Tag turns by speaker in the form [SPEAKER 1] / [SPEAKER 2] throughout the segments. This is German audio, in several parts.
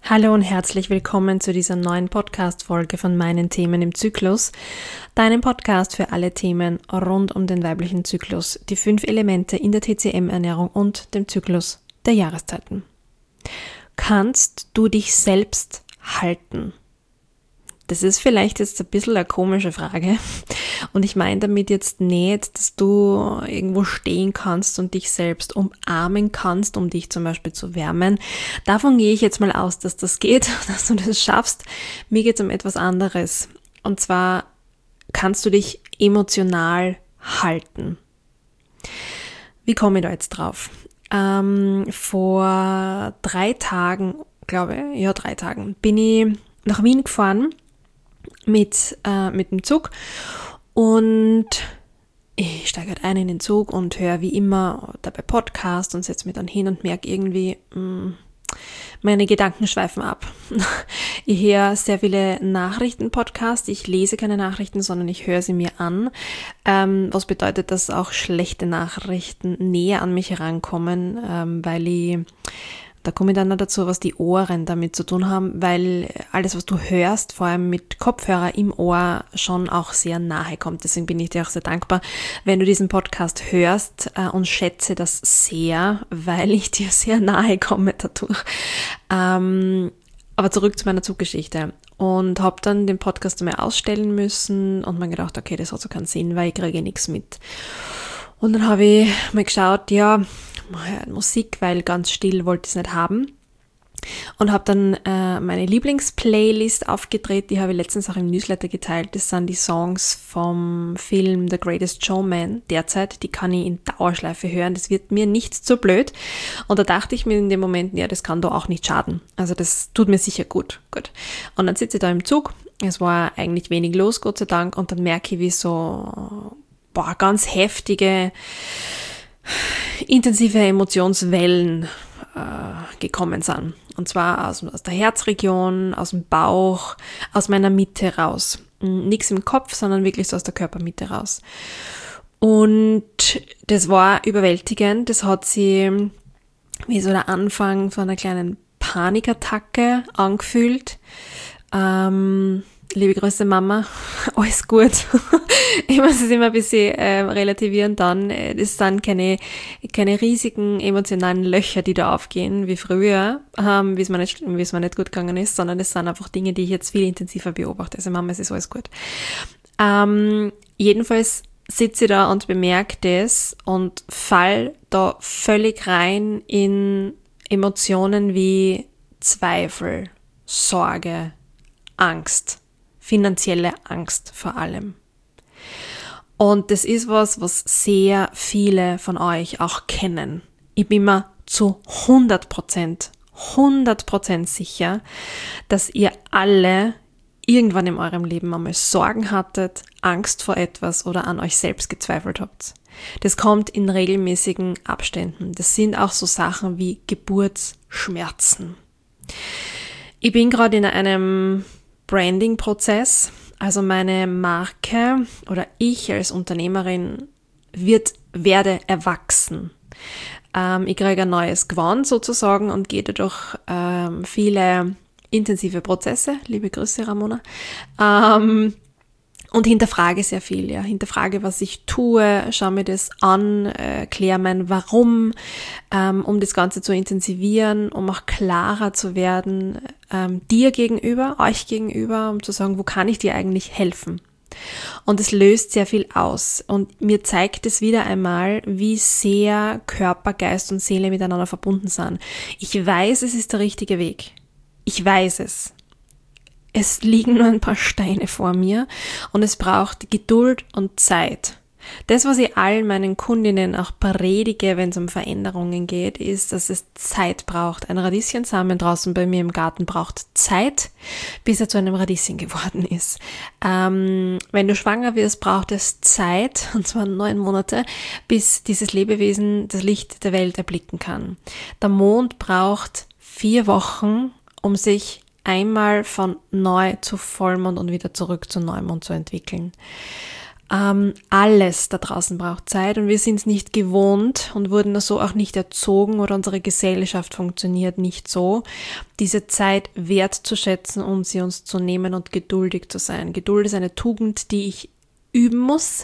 [SPEAKER 1] Hallo und herzlich willkommen zu dieser neuen Podcast-Folge von meinen Themen im Zyklus, deinem Podcast für alle Themen rund um den weiblichen Zyklus, die 5 Elemente in der TCM-Ernährung und dem Zyklus der Jahreszeiten. Kannst du dich selbst halten? Das ist vielleicht jetzt ein bisschen eine komische Frage und ich meine damit jetzt nicht, dass du irgendwo stehen kannst und dich selbst umarmen kannst, um dich zum Beispiel zu wärmen. Davon gehe ich jetzt mal aus, dass das geht, dass du das schaffst. Mir geht es um etwas anderes und zwar kannst du dich emotional halten. Wie komme ich da jetzt drauf? Vor 3 Tagen, bin ich nach Wien gefahren mit dem Zug und ich steige halt ein in den Zug und höre wie immer dabei Podcast und setze mich dann hin und merke irgendwie, meine Gedanken schweifen ab. Ich höre sehr viele Nachrichten-Podcasts, ich lese keine Nachrichten, sondern ich höre sie mir an, was bedeutet, dass auch schlechte Nachrichten näher an mich herankommen, da komme ich dann noch dazu, was die Ohren damit zu tun haben, weil alles, was du hörst, vor allem mit Kopfhörer im Ohr, schon auch sehr nahe kommt. Deswegen bin ich dir auch sehr dankbar, wenn du diesen Podcast hörst und schätze das sehr, weil ich dir sehr nahe komme dadurch. Aber zurück zu meiner Zuggeschichte. Und habe dann den Podcast einmal ausstellen müssen und mir gedacht, okay, das hat so keinen Sinn, weil ich kriege nichts mit. Und dann habe ich mal geschaut, Musik, weil ganz still wollte ich es nicht haben. Und habe dann meine Lieblingsplaylist aufgedreht, die habe ich letztens auch im Newsletter geteilt. Das sind die Songs vom Film The Greatest Showman derzeit. Die kann ich in Dauerschleife hören, das wird mir nicht zu blöd. Und da dachte ich mir in dem Moment, ja, das kann doch auch nicht schaden. Also das tut mir sicher gut. Und dann sitze ich da im Zug, es war eigentlich wenig los, Gott sei Dank, und dann merke ich, wie so ganz heftige intensive Emotionswellen gekommen sind. Und zwar aus der Herzregion, aus dem Bauch, aus meiner Mitte raus. Nichts im Kopf, sondern wirklich so aus der Körpermitte raus. Und das war überwältigend. Das hat sich wie so der Anfang von einer kleinen Panikattacke angefühlt. Liebe Grüße Mama, alles gut. Ich muss es immer ein bisschen relativieren dann. Das sind keine riesigen emotionalen Löcher, die da aufgehen wie früher, wie es mir nicht gut gegangen ist, sondern das sind einfach Dinge, die ich jetzt viel intensiver beobachte. Also Mama, es ist alles gut. Jedenfalls sitze ich da und bemerke das und fall da völlig rein in Emotionen wie Zweifel, Sorge, Angst. Finanzielle Angst vor allem. Und das ist was sehr viele von euch auch kennen. Ich bin mir zu 100% sicher, dass ihr alle irgendwann in eurem Leben einmal Sorgen hattet, Angst vor etwas oder an euch selbst gezweifelt habt. Das kommt in regelmäßigen Abständen. Das sind auch so Sachen wie Geburtsschmerzen. Ich bin gerade in einem Branding-Prozess, also meine Marke oder ich als Unternehmerin werde erwachsen. Ich kriege ein neues Gewand sozusagen und gehe dadurch viele intensive Prozesse, liebe Grüße Ramona, und hinterfrage sehr viel, hinterfrage, was ich tue, schaue mir das an, kläre mein Warum, um das Ganze zu intensivieren, um auch klarer zu werden, dir gegenüber, euch gegenüber, um zu sagen, wo kann ich dir eigentlich helfen? Und es löst sehr viel aus und mir zeigt es wieder einmal, wie sehr Körper, Geist und Seele miteinander verbunden sind. Ich weiß, es ist der richtige Weg. Ich weiß es. Es liegen nur ein paar Steine vor mir und es braucht Geduld und Zeit. Das, was ich allen meinen Kundinnen auch predige, wenn es um Veränderungen geht, ist, dass es Zeit braucht. Ein Radieschensamen draußen bei mir im Garten braucht Zeit, bis er zu einem Radieschen geworden ist. Wenn du schwanger wirst, braucht es Zeit, und zwar 9 Monate, bis dieses Lebewesen das Licht der Welt erblicken kann. Der Mond braucht 4 Wochen, um sich einmal von Neu zu Vollmond und wieder zurück zu Neumond zu entwickeln. Alles da draußen braucht Zeit und wir sind es nicht gewohnt und wurden so auch nicht erzogen oder unsere Gesellschaft funktioniert nicht so, diese Zeit wertzuschätzen und sie uns zu nehmen und geduldig zu sein. Geduld ist eine Tugend, die ich üben muss,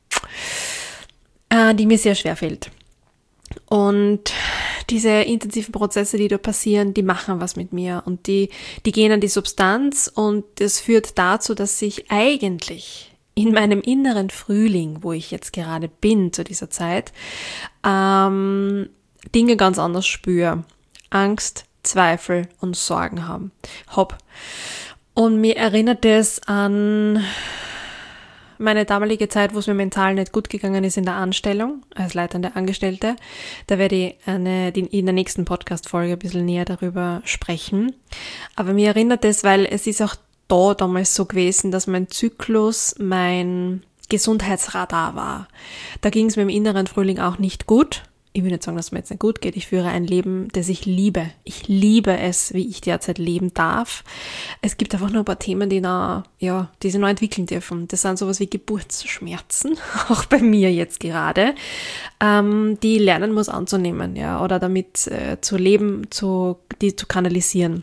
[SPEAKER 1] die mir sehr schwer fällt. Und diese intensiven Prozesse, die da passieren, die machen was mit mir und die gehen an die Substanz und das führt dazu, dass ich eigentlich in meinem inneren Frühling, wo ich jetzt gerade bin zu dieser Zeit, Dinge ganz anders spüre. Angst, Zweifel und Sorgen hab. Und mir erinnert es an meine damalige Zeit, wo es mir mental nicht gut gegangen ist in der Anstellung, als leitende Angestellte. Da werde ich in der nächsten Podcast-Folge ein bisschen näher darüber sprechen. Aber mir erinnert es, weil es ist auch da damals so gewesen, dass mein Zyklus mein Gesundheitsradar war. Da ging es mir im inneren Frühling auch nicht gut. Ich will nicht sagen, dass es mir jetzt nicht gut geht. Ich führe ein Leben, das ich liebe. Ich liebe es, wie ich derzeit leben darf. Es gibt einfach nur ein paar Themen, die sich noch entwickeln dürfen. Das sind sowas wie Geburtsschmerzen, auch bei mir jetzt gerade, die lernen muss anzunehmen, ja, oder damit zu leben, die zu kanalisieren.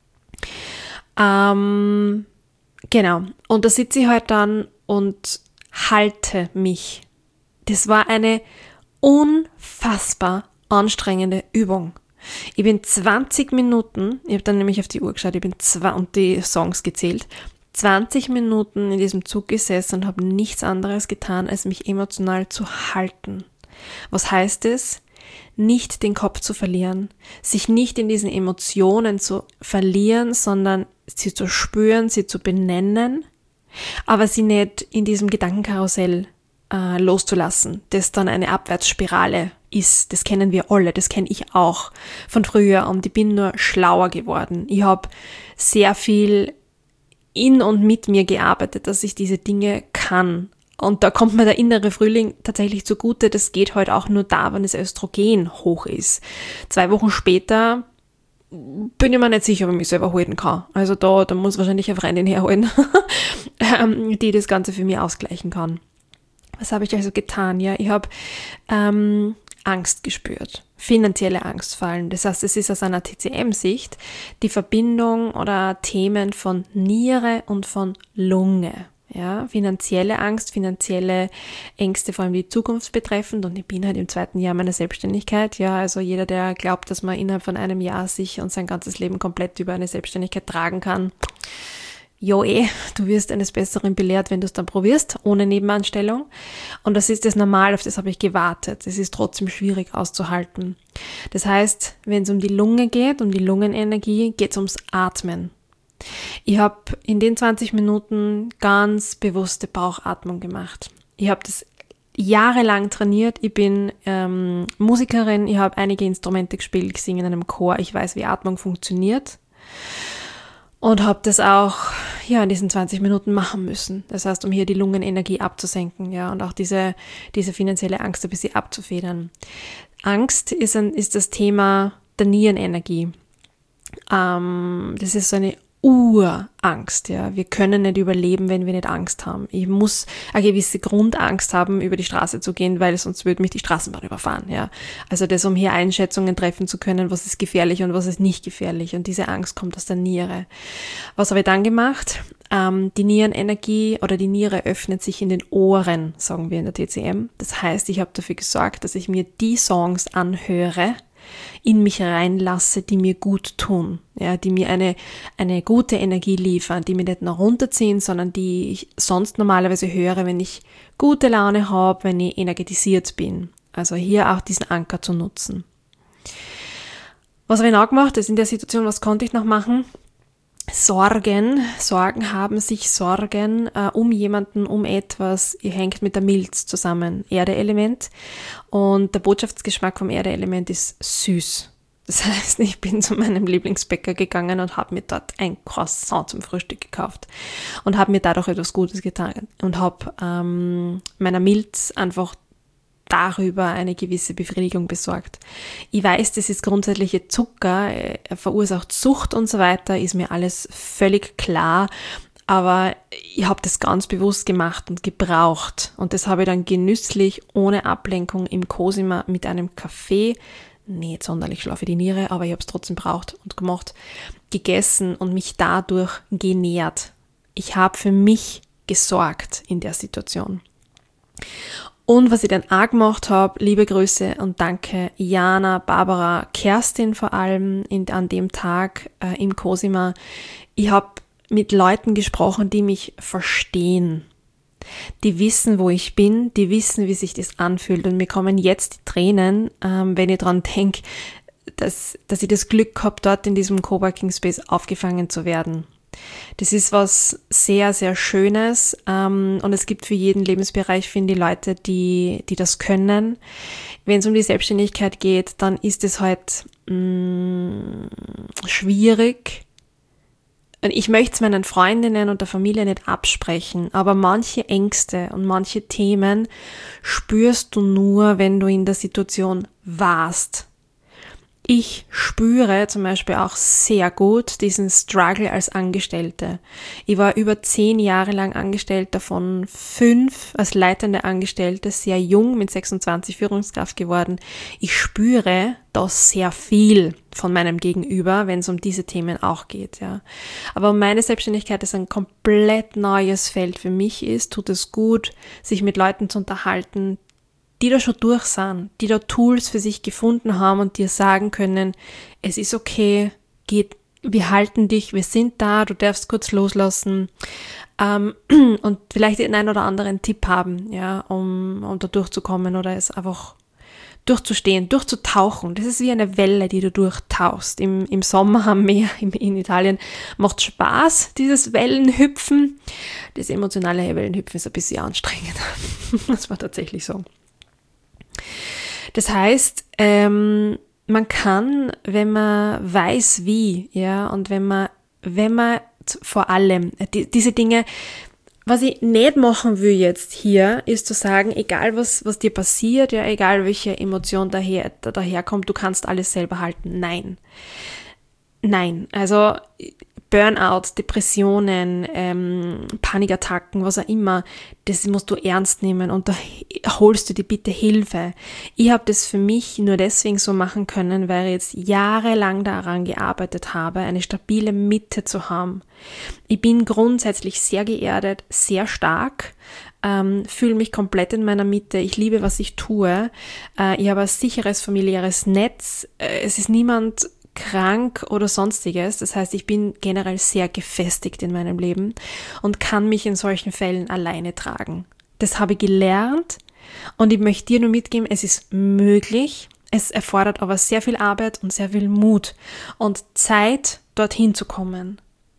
[SPEAKER 1] Genau. Und da sitze ich halt dann und halte mich. Das war eine unfassbar anstrengende Übung. Ich bin 20 Minuten, ich habe dann nämlich auf die Uhr geschaut, und die Songs gezählt, 20 Minuten in diesem Zug gesessen und habe nichts anderes getan, als mich emotional zu halten. Was heißt es? Nicht den Kopf zu verlieren, sich nicht in diesen Emotionen zu verlieren, sondern sie zu spüren, sie zu benennen, aber sie nicht in diesem Gedankenkarussell loszulassen, das dann eine Abwärtsspirale ist. Das kennen wir alle, das kenne ich auch von früher und ich bin nur schlauer geworden. Ich habe sehr viel in und mit mir gearbeitet, dass ich diese Dinge kann. Und da kommt mir der innere Frühling tatsächlich zugute, das geht halt auch nur da, wenn das Östrogen hoch ist. 2 Wochen später bin ich mir nicht sicher, ob ich mich selber halten kann. Also da muss wahrscheinlich eine Freundin herholen, die das Ganze für mich ausgleichen kann. Was habe ich also getan? Ja, ich habe Angst gespürt, finanzielle Angst vor allem. Das heißt, es ist aus einer TCM-Sicht die Verbindung oder Themen von Niere und von Lunge. Ja, finanzielle Angst, finanzielle Ängste, vor allem die Zukunft betreffend. Und ich bin halt im 2. Jahr meiner Selbstständigkeit. Ja, also jeder, der glaubt, dass man innerhalb von einem Jahr sich und sein ganzes Leben komplett über eine Selbstständigkeit tragen kann, du wirst eines Besseren belehrt, wenn du es dann probierst, ohne Nebenanstellung. Und das ist das Normal, auf das habe ich gewartet. Es ist trotzdem schwierig auszuhalten. Das heißt, wenn es um die Lunge geht, um die Lungenenergie, geht es ums Atmen. Ich habe in den 20 Minuten ganz bewusste Bauchatmung gemacht. Ich habe das jahrelang trainiert. Ich bin Musikerin, ich habe einige Instrumente gespielt, ich singe in einem Chor. Ich weiß, wie Atmung funktioniert. Und habe das auch in diesen 20 Minuten machen müssen. Das heißt, um hier die Lungenenergie abzusenken, ja, und auch diese finanzielle Angst ein bisschen abzufedern. Angst ist das Thema der Nierenenergie. Das ist so eine Urangst, ja. Wir können nicht überleben, wenn wir nicht Angst haben. Ich muss eine gewisse Grundangst haben, über die Straße zu gehen, weil sonst würde mich die Straßenbahn überfahren, ja. Also das, um hier Einschätzungen treffen zu können, was ist gefährlich und was ist nicht gefährlich. Und diese Angst kommt aus der Niere. Was habe ich dann gemacht? Die Nierenenergie oder die Niere öffnet sich in den Ohren, sagen wir in der TCM. Das heißt, ich habe dafür gesorgt, dass ich mir die Songs anhöre, in mich reinlasse, die mir gut tun, ja, die mir eine gute Energie liefern, die mir nicht nur runterziehen, sondern die ich sonst normalerweise höre, wenn ich gute Laune habe, wenn ich energetisiert bin. Also hier auch diesen Anker zu nutzen. Was habe ich noch gemacht? Das in der Situation, was konnte ich noch machen? Sorgen haben sich Sorgen um jemanden, um etwas, ihr hängt mit der Milz zusammen, Erde-Element, und der Botschaftsgeschmack vom Erde-Element ist süß. Das heißt, ich bin zu meinem Lieblingsbäcker gegangen und habe mir dort ein Croissant zum Frühstück gekauft und habe mir dadurch etwas Gutes getan und habe meiner Milz einfach darüber eine gewisse Befriedigung besorgt. Ich weiß, das ist grundsätzliche Zucker, er verursacht Sucht und so weiter, ist mir alles völlig klar, aber ich habe das ganz bewusst gemacht und gebraucht. Und das habe ich dann genüsslich, ohne Ablenkung im Cosima mit einem Kaffee, nicht sonderlich schlau für die Niere, aber ich habe es trotzdem braucht und gemacht, gegessen und mich dadurch genährt. Ich habe für mich gesorgt in der Situation. Und was ich dann auch gemacht habe, liebe Grüße und danke Jana, Barbara, Kerstin vor allem an dem Tag im Cosima. Ich habe mit Leuten gesprochen, die mich verstehen. Die wissen, wo ich bin, die wissen, wie sich das anfühlt. Und mir kommen jetzt die Tränen, wenn ich daran denke, dass ich das Glück habe, dort in diesem Coworking Space aufgefangen zu werden. Das ist was sehr, sehr Schönes, und es gibt für jeden Lebensbereich, finde ich, Leute, die das können. Wenn es um die Selbstständigkeit geht, dann ist es halt schwierig. Und ich möchte es meinen Freundinnen und der Familie nicht absprechen, aber manche Ängste und manche Themen spürst du nur, wenn du in der Situation warst. Ich spüre zum Beispiel auch sehr gut diesen Struggle als Angestellte. Ich war über 10 Jahre lang angestellt, davon 5 als leitende Angestellte, sehr jung, mit 26 Führungskraft geworden. Ich spüre da sehr viel von meinem Gegenüber, wenn es um diese Themen auch geht. Ja. Aber meine Selbstständigkeit ist ein komplett neues Feld für mich ist, tut es gut, sich mit Leuten zu unterhalten, die da schon durch sind, die da Tools für sich gefunden haben und dir sagen können, es ist okay, wir halten dich, wir sind da, du darfst kurz loslassen, und vielleicht den einen oder anderen Tipp haben, ja, um da durchzukommen oder es einfach durchzustehen, durchzutauchen. Das ist wie eine Welle, die du durchtauchst. Im Sommer am Meer in Italien macht Spaß, dieses Wellenhüpfen. Das emotionale Wellenhüpfen ist ein bisschen anstrengend. Das war tatsächlich so. Das heißt, man kann, wenn man weiß wie, ja, und wenn man vor allem diese Dinge, was ich nicht machen will jetzt hier, ist zu sagen, egal was dir passiert, ja, egal welche Emotion daherkommt, du kannst alles selber halten. Nein, also Burnout, Depressionen, Panikattacken, was auch immer, das musst du ernst nehmen und da holst du dir bitte Hilfe. Ich habe das für mich nur deswegen so machen können, weil ich jetzt jahrelang daran gearbeitet habe, eine stabile Mitte zu haben. Ich bin grundsätzlich sehr geerdet, sehr stark, fühle mich komplett in meiner Mitte. Ich liebe, was ich tue. Ich habe ein sicheres familiäres Netz. Es ist niemand krank oder sonstiges. Das heißt, ich bin generell sehr gefestigt in meinem Leben und kann mich in solchen Fällen alleine tragen. Das habe ich gelernt und ich möchte dir nur mitgeben, es ist möglich. Es erfordert aber sehr viel Arbeit und sehr viel Mut und Zeit, dorthin zu kommen.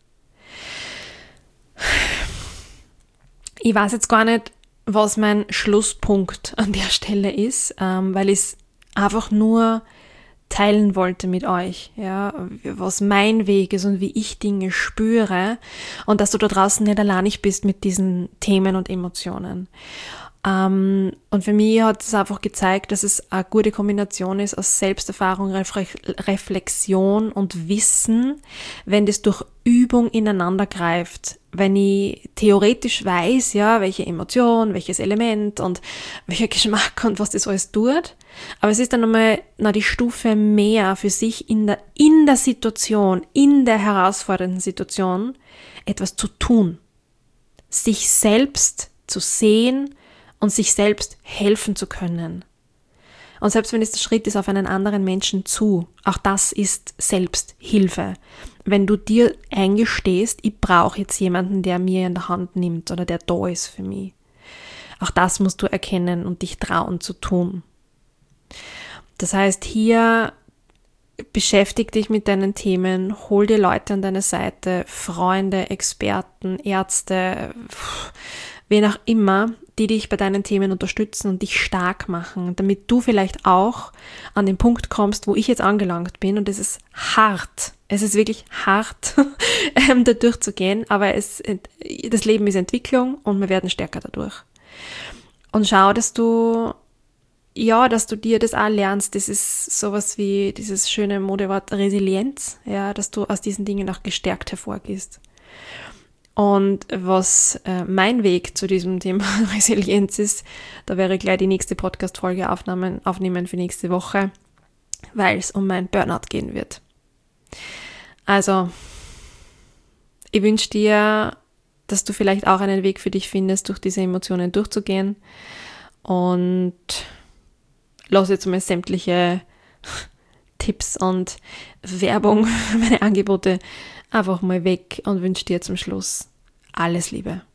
[SPEAKER 1] Ich weiß jetzt gar nicht, was mein Schlusspunkt an der Stelle ist, weil ich es einfach nur teilen wollte mit euch, ja, was mein Weg ist und wie ich Dinge spüre und dass du da draußen nicht alleinig bist mit diesen Themen und Emotionen. Und für mich hat es einfach gezeigt, dass es eine gute Kombination ist aus Selbsterfahrung, Reflexion und Wissen, wenn das durch Übung ineinander greift. Wenn ich theoretisch weiß, ja, welche Emotion, welches Element und welcher Geschmack und was das alles tut, aber es ist dann nochmal die Stufe mehr für sich in der Situation, in der herausfordernden Situation etwas zu tun, sich selbst zu sehen und sich selbst helfen zu können. Und selbst wenn es der Schritt ist auf einen anderen Menschen zu, auch das ist Selbsthilfe. Wenn du dir eingestehst, ich brauche jetzt jemanden, der mir in der Hand nimmt oder der da ist für mich. Auch das musst du erkennen und dich trauen zu tun. Das heißt, hier beschäftige dich mit deinen Themen, hol dir Leute an deine Seite, Freunde, Experten, Ärzte, wen auch immer, die dich bei deinen Themen unterstützen und dich stark machen, damit du vielleicht auch an den Punkt kommst, wo ich jetzt angelangt bin. Und es ist hart. Es ist wirklich hart, da durchzugehen, aber das Leben ist Entwicklung und wir werden stärker dadurch. Und schau, dass du dir das auch lernst. Das ist sowas wie dieses schöne Modewort Resilienz, ja, dass du aus diesen Dingen auch gestärkt hervorgehst. Und was mein Weg zu diesem Thema Resilienz ist, da werde ich gleich die nächste Podcast-Folge aufnehmen für nächste Woche, weil es um mein Burnout gehen wird. Also, ich wünsche dir, dass du vielleicht auch einen Weg für dich findest, durch diese Emotionen durchzugehen, und lass jetzt mal sämtliche Tipps und Werbung für meine Angebote einfach mal weg und wünsche dir zum Schluss alles Liebe.